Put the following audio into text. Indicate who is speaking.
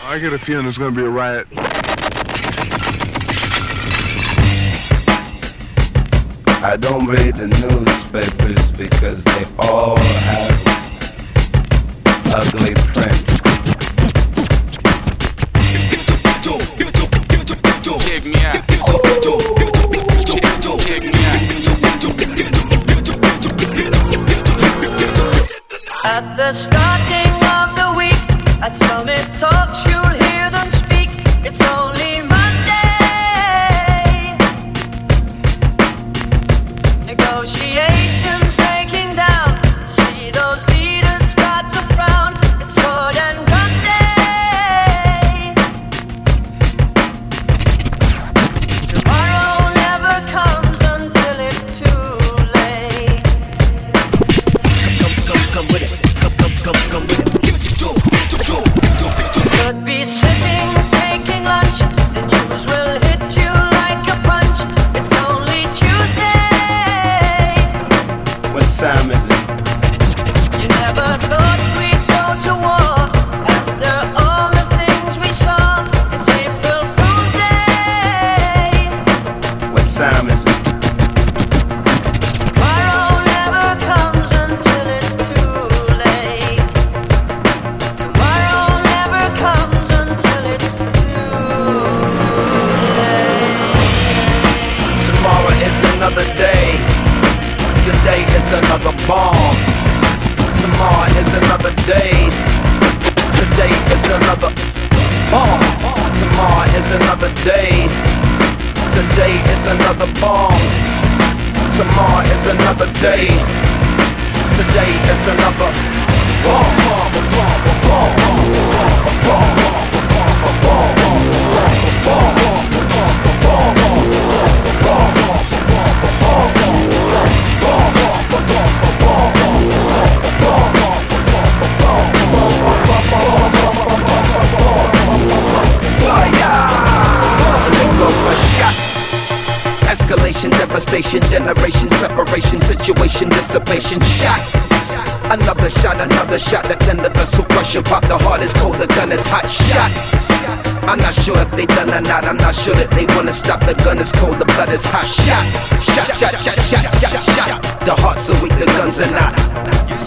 Speaker 1: I get a feeling there's going to be a riot.
Speaker 2: I don't read the newspapers because they all have ugly prints.
Speaker 3: Check me out. Check me out.
Speaker 4: At the starting of the week, at Summit Talks, you'll hear them speak. It's only Monday. Negotiations breaking down. See those leaders start to frown. It's sword and gun day. Tomorrow never comes until it's too late.
Speaker 5: Come with it. Come with it.
Speaker 4: Could be sitting, taking lunch. The news will hit you like a punch. It's only Tuesday.
Speaker 2: What time is it?
Speaker 4: You never thought we'd go to war after all the things we saw. It's April Fool's Day.
Speaker 2: What time is it?
Speaker 4: Tomorrow never comes until it's too late. Tomorrow never comes until it's too late.
Speaker 2: Tomorrow is another day. Today is another bomb. Tomorrow is another day. Today is another bomb. Tomorrow is another day. Today is another bomb. Tomorrow is another day. Today is another bomb. Escalation, devastation, generation, separation, situation, dissipation, shot. Another shot, the tender vessel crushing, pop the heart is cold, the gun is hot, shot. I'm not sure if they done or not, I'm not sure that they wanna stop, the gun is cold, the blood is hot, shot. The hearts are weak, the guns are not.